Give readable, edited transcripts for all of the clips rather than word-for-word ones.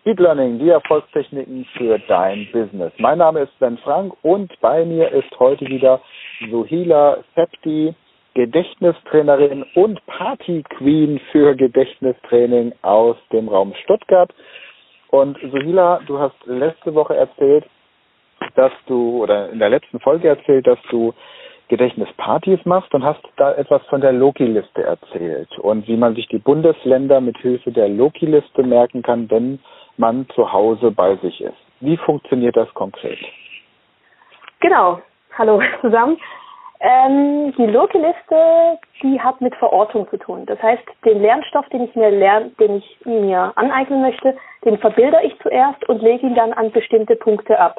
Speed Learning, die Erfolgstechniken für dein Business. Mein Name ist Sven Frank und bei mir ist heute wieder Sohila Septi, Gedächtnistrainerin und Party-Queen für Gedächtnistraining aus dem Raum Stuttgart. Und Sohila, du hast letzte Woche erzählt, oder in der letzten Folge erzählt, dass du Gedächtnispartys machst und hast da etwas von der Loki-Liste erzählt und wie man sich die Bundesländer mit Hilfe der Loki-Liste merken kann, wenn man zu Hause bei sich ist. Wie funktioniert das konkret? Genau. Hallo zusammen. Die Loki-Liste, die hat mit Verortung zu tun. Das heißt, den Lernstoff, den ich mir aneignen möchte, den verbilder ich zuerst und lege ihn dann an bestimmte Punkte ab.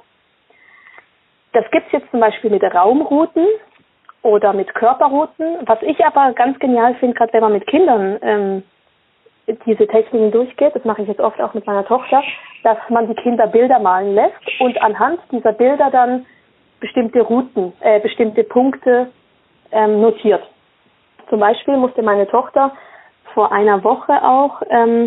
Das gibt es jetzt zum Beispiel mit Raumrouten oder mit Körperrouten. Was ich aber ganz genial finde, gerade wenn man mit Kindern diese Techniken durchgeht, das mache ich jetzt oft auch mit meiner Tochter, dass man die Kinder Bilder malen lässt und anhand dieser Bilder dann bestimmte Routen, bestimmte Punkte notiert. Zum Beispiel musste meine Tochter vor einer Woche auch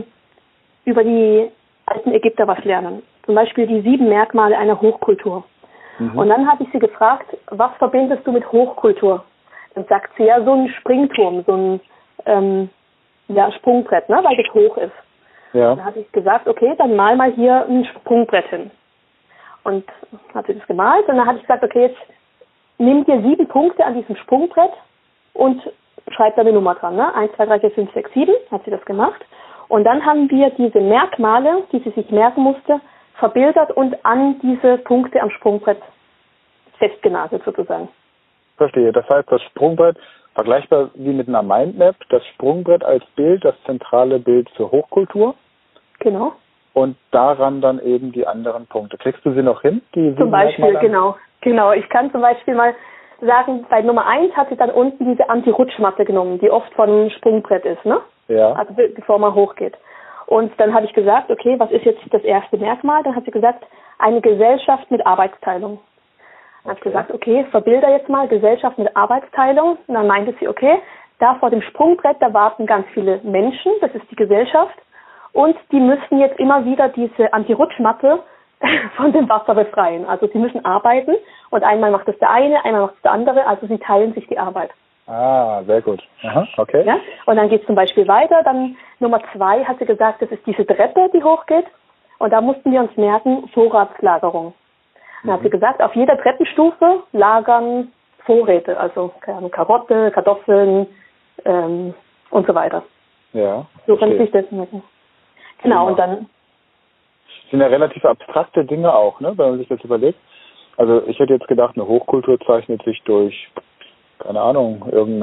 über die alten Ägypter was lernen. Zum Beispiel die 7 Merkmale einer Hochkultur. Und dann habe ich sie gefragt, was verbindest du mit Hochkultur? Dann sagt sie ja so ein Springturm, so ein Sprungbrett, ne, weil das hoch ist. Ja. Dann habe ich gesagt, okay, dann mal hier ein Sprungbrett hin. Und hat sie das gemalt und dann habe ich gesagt, okay, jetzt nimm dir 7 Punkte an diesem Sprungbrett und schreib da eine Nummer dran, ne? 1, 2, 3, 4, 5, 6, 7, hat sie das gemacht. Und dann haben wir diese Merkmale, die sie sich merken musste, verbildert und an diese Punkte am Sprungbrett festgenagelt sozusagen. Verstehe. Das heißt, das Sprungbrett, vergleichbar wie mit einer Mindmap, das Sprungbrett als Bild, das zentrale Bild für Hochkultur. Genau. Und daran dann eben die anderen Punkte. Kriegst du sie noch hin? Zum Beispiel, genau. Ich kann zum Beispiel mal sagen, bei Nummer 1 hat sie dann unten diese Anti-Rutschmatte genommen, die oft von einem Sprungbrett ist, ne? Ja. Also bevor man hochgeht. Und dann habe ich gesagt, okay, was ist jetzt das erste Merkmal? Dann hat sie gesagt, eine Gesellschaft mit Arbeitsteilung. Dann habe ich gesagt, okay, verbilder jetzt mal Gesellschaft mit Arbeitsteilung. Und dann meinte sie, okay, da vor dem Sprungbrett, da warten ganz viele Menschen, das ist die Gesellschaft. Und die müssen jetzt immer wieder diese Anti-Rutschmatte von dem Wasser befreien. Also sie müssen arbeiten und einmal macht das der eine, einmal macht es der andere, also sie teilen sich die Arbeit. Ah, sehr gut. Aha, okay. Ja? Und dann geht es zum Beispiel weiter. Dann Nummer 2 hat sie gesagt, das ist diese Treppe, die hochgeht. Und da mussten wir uns merken, Vorratslagerung. Dann hat sie gesagt, auf jeder Treppenstufe lagern Vorräte, also Karotte, Kartoffeln und so weiter. Ja. So kann sich das merken. Genau, und dann... Das sind ja relativ abstrakte Dinge auch, ne, wenn man sich das überlegt. Also ich hätte jetzt gedacht, eine Hochkultur zeichnet sich durch, keine Ahnung,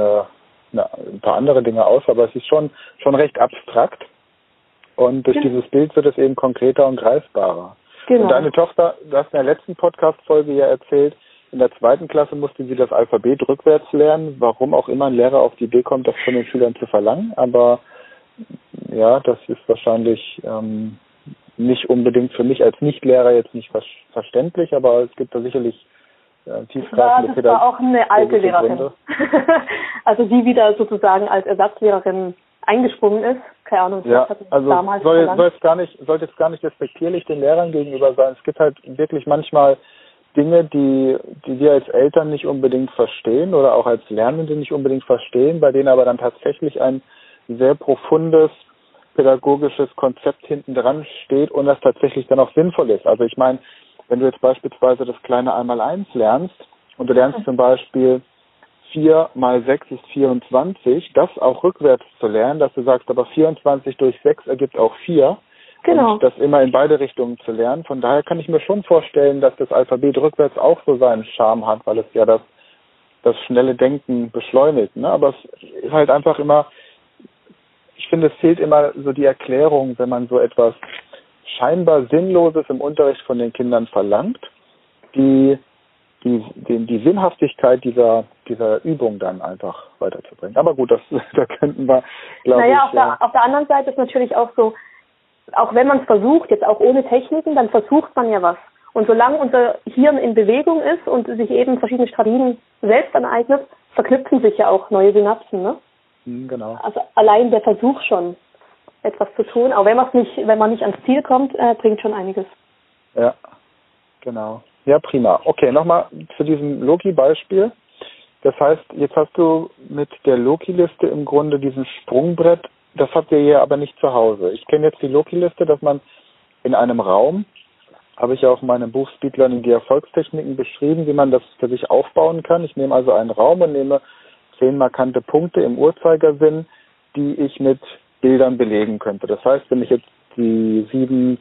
ein paar andere Dinge aus, aber es ist schon recht abstrakt. Und durch dieses Bild wird es eben konkreter und greifbarer. Genau. Und deine Tochter, du hast in der letzten Podcast-Folge ja erzählt, in der 2. Klasse musste sie das Alphabet rückwärts lernen, warum auch immer ein Lehrer auf die Idee kommt, das von den Schülern zu verlangen. Aber ja, das ist wahrscheinlich nicht unbedingt für mich als Nicht-Lehrer jetzt nicht verständlich, aber es gibt da sicherlich tiefgreifende Pädagogik. Das war auch eine alte Lehrerin. Also die wieder sozusagen als Ersatzlehrerin eingesprungen ist. Keine Ahnung, ja, also sollte jetzt gar nicht respektierlich den Lehrern gegenüber sein. Es gibt halt wirklich manchmal Dinge, die wir als Eltern nicht unbedingt verstehen oder auch als Lernende nicht unbedingt verstehen, bei denen aber dann tatsächlich ein sehr profundes pädagogisches Konzept hinten dran steht und das tatsächlich dann auch sinnvoll ist. Also ich meine, wenn du jetzt beispielsweise das kleine 1x1 lernst und du lernst zum Beispiel 4 mal 6 ist 24, das auch rückwärts zu lernen, dass du sagst, aber 24 durch 6 ergibt auch 4. Genau. Und das immer in beide Richtungen zu lernen. Von daher kann ich mir schon vorstellen, dass das Alphabet rückwärts auch so seinen Charme hat, weil es ja das schnelle Denken beschleunigt. Ne? Aber es ist halt einfach immer, ich finde, es fehlt immer so die Erklärung, wenn man so etwas scheinbar Sinnloses im Unterricht von den Kindern verlangt, die Sinnhaftigkeit dieser Übung dann einfach weiterzubringen. Aber gut, da könnten wir, glaube ich... Auf der anderen Seite ist natürlich auch so, auch wenn man es versucht, jetzt auch ohne Techniken, dann versucht man ja was. Und solange unser Hirn in Bewegung ist und sich eben verschiedene Strategien selbst aneignet, verknüpfen sich ja auch neue Synapsen, ne? Genau. Also allein der Versuch schon etwas zu tun. Aber wenn man nicht ans Ziel kommt, bringt schon einiges. Ja, genau. Ja, prima. Okay, nochmal zu diesem Loki-Beispiel. Das heißt, jetzt hast du mit der Loki-Liste im Grunde diesen Sprungbrett, das habt ihr hier aber nicht zu Hause. Ich kenne jetzt die Loki-Liste, dass man in einem Raum, habe ich ja auch in meinem Buch Speed Learning die Erfolgstechniken beschrieben, wie man das für sich aufbauen kann. Ich nehme also einen Raum und nehme 10 markante Punkte im Uhrzeigersinn, die ich mit Bildern belegen könnte. Das heißt, wenn ich jetzt die 7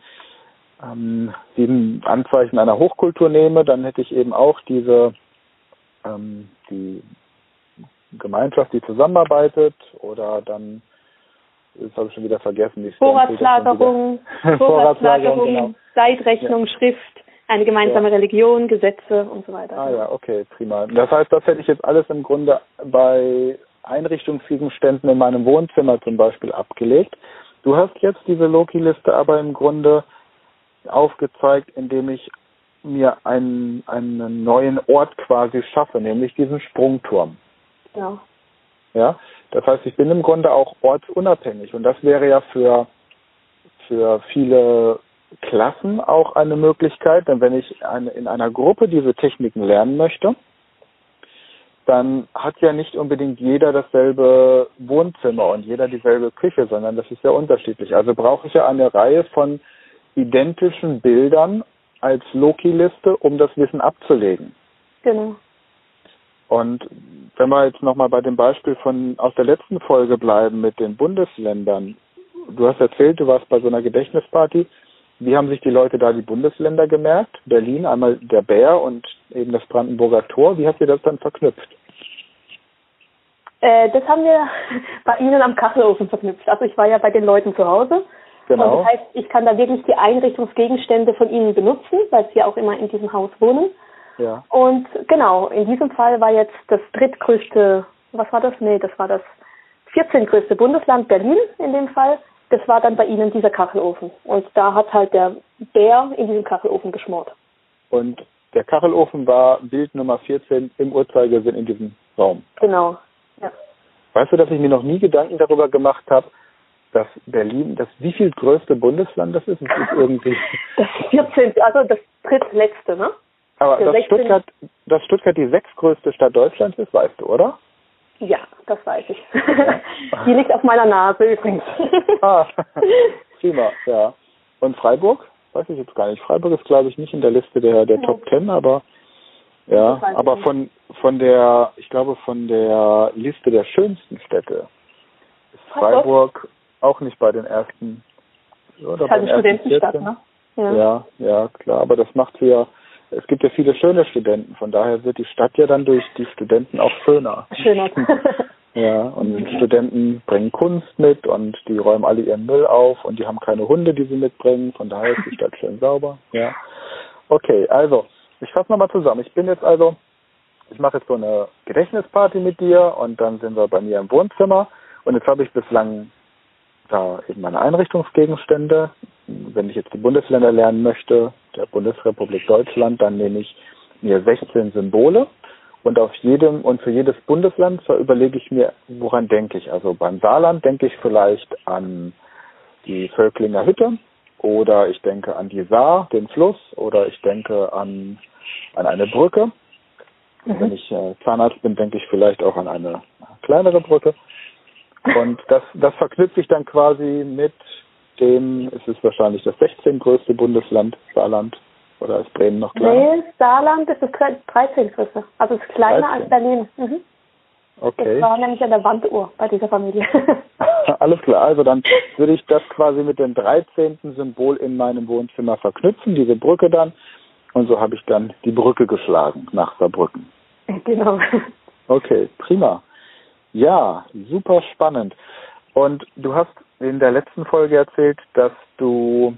Anzeichen einer Hochkultur nehme, dann hätte ich eben auch die Gemeinschaft, die zusammenarbeitet, oder dann, das habe ich schon wieder vergessen, die Vorratslagerung, genau. Zeitrechnung, ja. Schrift, eine gemeinsame Religion, Gesetze und so weiter. Ah ja, okay, prima. Das heißt, das hätte ich jetzt alles im Grunde bei Einrichtungsgegenständen in meinem Wohnzimmer zum Beispiel abgelegt. Du hast jetzt diese Loki-Liste aber im Grunde aufgezeigt, indem ich mir einen neuen Ort quasi schaffe, nämlich diesen Sprungturm. Ja. Ja, das heißt, ich bin im Grunde auch ortsunabhängig, und das wäre ja für viele Klassen auch eine Möglichkeit, denn wenn ich in einer Gruppe diese Techniken lernen möchte, dann hat ja nicht unbedingt jeder dasselbe Wohnzimmer und jeder dieselbe Küche, sondern das ist ja unterschiedlich. Also brauche ich ja eine Reihe von identischen Bildern als Loki-Liste, um das Wissen abzulegen. Genau. Und wenn wir jetzt nochmal bei dem Beispiel aus der letzten Folge bleiben mit den Bundesländern. Du hast erzählt, du warst bei so einer Gedächtnisparty. Wie haben sich die Leute da die Bundesländer gemerkt? Berlin, einmal der Bär und eben das Brandenburger Tor. Wie habt ihr das dann verknüpft? Das haben wir bei Ihnen am Kachelofen verknüpft. Also ich war ja bei den Leuten zu Hause. Genau. Und das heißt, ich kann da wirklich die Einrichtungsgegenstände von Ihnen benutzen, weil Sie ja auch immer in diesem Haus wohnen. Ja. Und genau, in diesem Fall war jetzt das drittgrößte, was war das? Nee, das war das 14. größte Bundesland, Berlin in dem Fall. Das war dann bei Ihnen dieser Kachelofen. Und da hat halt der Bär in diesem Kachelofen geschmort. Und der Kachelofen war Bild Nummer 14 im Uhrzeigersinn in diesem Raum. Genau, ja. Weißt du, dass ich mir noch nie Gedanken darüber gemacht habe, dass Berlin das wie viel größte Bundesland das ist? Es ist irgendwie das 14., also das drittletzte, ne? Aber dass Stuttgart die 6. größte Stadt Deutschlands ist, weißt du, oder? Ja, das weiß ich. Die liegt auf meiner Nase übrigens. Ah, prima, ja. Und Freiburg? Weiß ich jetzt gar nicht. Freiburg ist, glaube ich, nicht in der Liste der Top 10, aber ja, aber von der Liste der schönsten Städte ist Freiburg auch nicht bei den ersten. Oder das ist halt eine Studentenstadt, ne? Ja, klar, aber das macht sie ja. Es gibt ja viele schöne Studenten, von daher wird die Stadt ja dann durch die Studenten auch schöner. Schöner. Ja, und Studenten bringen Kunst mit und die räumen alle ihren Müll auf und die haben keine Hunde, die sie mitbringen, von daher ist die Stadt schön sauber. Ja. Okay, also, ich fasse nochmal zusammen. Ich mache jetzt so eine Gedächtnisparty mit dir und dann sind wir bei mir im Wohnzimmer und jetzt habe ich bislang da eben meine Einrichtungsgegenstände. Wenn ich jetzt die Bundesländer lernen möchte, der Bundesrepublik Deutschland, dann nehme ich mir 16 Symbole und für jedes Bundesland überlege ich mir, woran denke ich. Also beim Saarland denke ich vielleicht an die Völklinger Hütte oder ich denke an die Saar, den Fluss, oder ich denke an eine Brücke. Mhm. Wenn ich Zahnarzt bin, denke ich vielleicht auch an eine kleinere Brücke. Und das verknüpfe ich dann quasi mit es ist wahrscheinlich das 16. größte Bundesland, Saarland, oder ist Bremen noch kleiner? Nee, Saarland ist das 13. größte, also ist kleiner 13. als Berlin. Mhm. Okay. Das war nämlich an der Wanduhr bei dieser Familie. Alles klar, also dann würde ich das quasi mit dem 13. Symbol in meinem Wohnzimmer verknüpfen, diese Brücke dann, und so habe ich dann die Brücke geschlagen nach Saarbrücken. Genau. Okay, prima. Ja, super spannend. Und du hast in der letzten Folge erzählt, dass du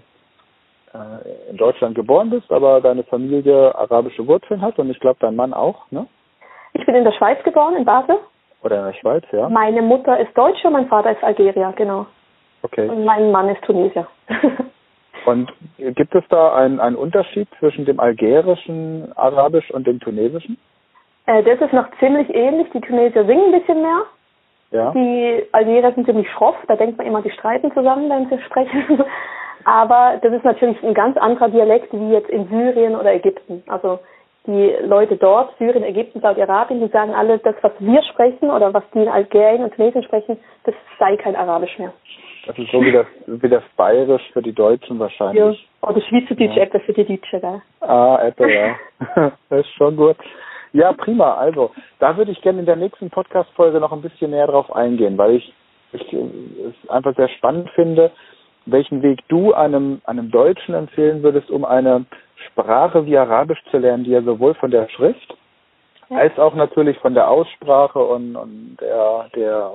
in Deutschland geboren bist, aber deine Familie arabische Wurzeln hat und ich glaube dein Mann auch, ne? Ich bin in der Schweiz geboren, in Basel. Oder in der Schweiz, ja. Meine Mutter ist Deutsche und mein Vater ist Algerier, genau. Okay. Und mein Mann ist Tunesier. Und gibt es da einen Unterschied zwischen dem algerischen Arabisch und dem tunesischen? Das ist noch ziemlich ähnlich. Die Tunesier singen ein bisschen mehr. Ja. Die Algerier sind ziemlich schroff, da denkt man immer, die streiten zusammen, wenn sie sprechen. Aber das ist natürlich ein ganz anderer Dialekt wie jetzt in Syrien oder Ägypten. Also die Leute dort, Syrien, Ägypten, Saudi-Arabien, die sagen alle, das, was wir sprechen oder was die in Algerien und Tunesien sprechen, das sei kein Arabisch mehr. Das ist so wie das Bayerisch für die Deutschen wahrscheinlich. Ja, oder Schweizerdeutsch, etwas für die Deutschen, gell? Etwa, ja. Das ist schon gut. Ja, prima. Also, da würde ich gerne in der nächsten Podcast-Folge noch ein bisschen näher drauf eingehen, weil ich es einfach sehr spannend finde, welchen Weg du einem Deutschen empfehlen würdest, um eine Sprache wie Arabisch zu lernen, die ja sowohl von der Schrift als auch natürlich von der Aussprache und der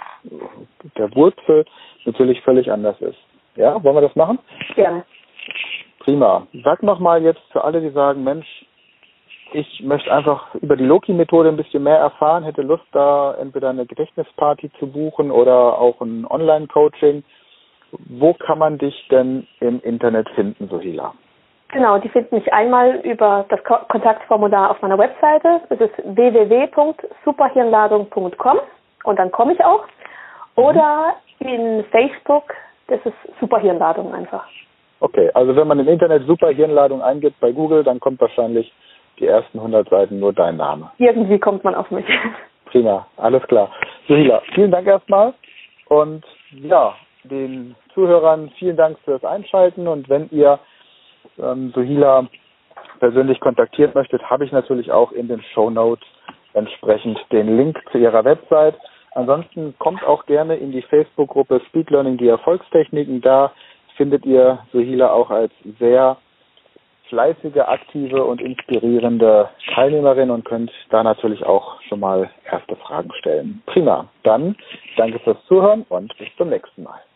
Wurzel natürlich völlig anders ist. Ja, wollen wir das machen? Gerne. Prima. Sag nochmal jetzt für alle, die sagen, Mensch, ich möchte einfach über die Loki-Methode ein bisschen mehr erfahren, hätte Lust, da entweder eine Gedächtnisparty zu buchen oder auch ein Online-Coaching. Wo kann man dich denn im Internet finden, Sohila? Genau, die finden mich einmal über das Kontaktformular auf meiner Webseite. Das ist www.superhirnladung.com und dann komme ich auch. Oder in Facebook, das ist Superhirnladung einfach. Okay, also wenn man im Internet Superhirnladung eingibt bei Google, dann kommt wahrscheinlich die ersten 100 Seiten nur dein Name. Irgendwie kommt man auf mich. Prima, alles klar. Sohila, vielen Dank erstmal und ja, den Zuhörern vielen Dank fürs Einschalten und wenn ihr Sohila persönlich kontaktieren möchtet, habe ich natürlich auch in den Shownotes entsprechend den Link zu ihrer Website. Ansonsten kommt auch gerne in die Facebook-Gruppe Speed Learning, die Erfolgstechniken. Da findet ihr Sohila auch als sehr fleißige, aktive und inspirierende Teilnehmerin und könnt da natürlich auch schon mal erste Fragen stellen. Prima. Dann danke fürs Zuhören und bis zum nächsten Mal.